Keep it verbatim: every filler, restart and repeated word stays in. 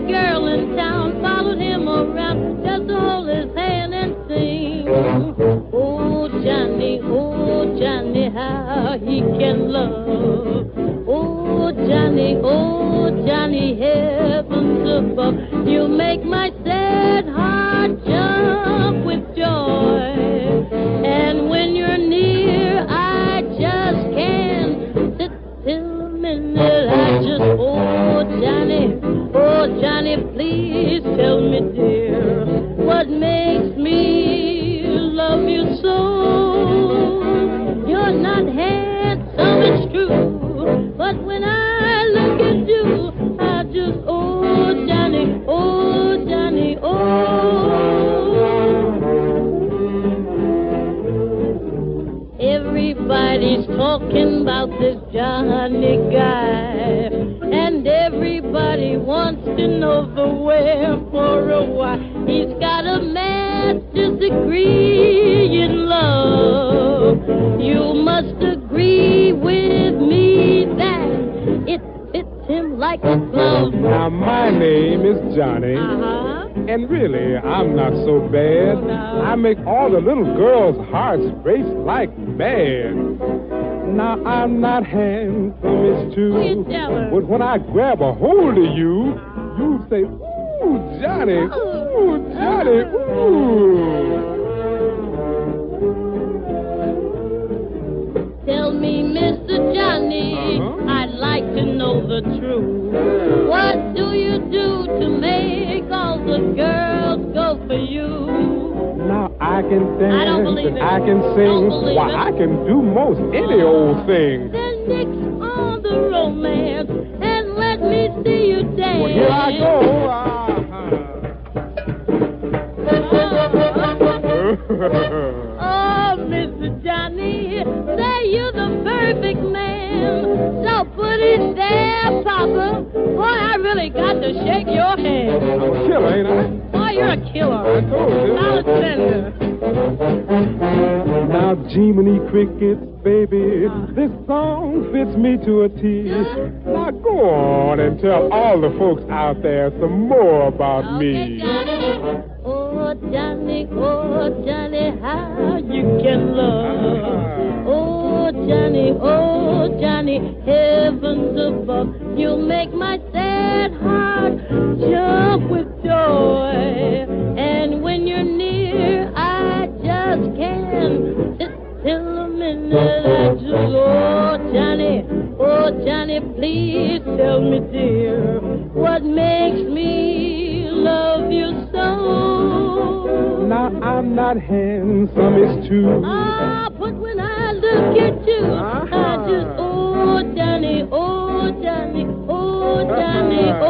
girl in town followed him around just to hold his hand and sing. Oh, Johnny, oh, Johnny, how he can love. Oh, Johnny, oh, Johnny, heavens above, you make my sad heart jump with joy. And when you're near, I just can't sit still a minute. I just, oh, Johnny, oh, Johnny, please tell me, dear, what makes me love you so? You're not handsome, it's true, but when I look at you, I just, oh, Johnny, oh, Johnny, oh. Everybody's talking about this Johnny guy, and everybody wants to know the where for a why. He's got a master's degree in love. You must agree with me that it fits him like a glove. Now, my name is Johnny. Uh-huh. And really, I'm not so bad. No. I make all the little girls' hearts race like mad. Now, I'm not handsome, it's true. You tell her. But when I grab a hold of you, you say, ooh, Johnny, ooh, Johnny, ooh. Tell me, Mister Johnny, Uh-huh. I'd like to know the truth. What do you do to make all the girls go for you? Now I can dance, I don't believe and it. I can Don't sing. believe Why, it. I can do most any old thing. Then nix on the romance and let me see you dance. Well, here I go. Oh, Mister Johnny, say you're the perfect man. So put it there, Papa. Boy, I really got to shake your hand. I'm a killer, ain't I? Boy, you're a killer. I told you. Solid sender. Now, Jiminy Crickets, baby, this song fits me to a T. Now go on and tell all the folks out there some more about Okay, me. Johnny. Oh, Johnny, oh, Johnny, how you can love. Oh, Johnny, oh, Johnny, heavens above, you make my sad heart jump with joy. And when you're near, I just can't sit still a minute. I just, oh, Johnny, oh, Johnny, please tell me, dear, what makes me love you so? Now, I'm not handsome, it's true. Ah, but when I look at you, I just, oh, Johnny, oh, Johnny, oh, Johnny,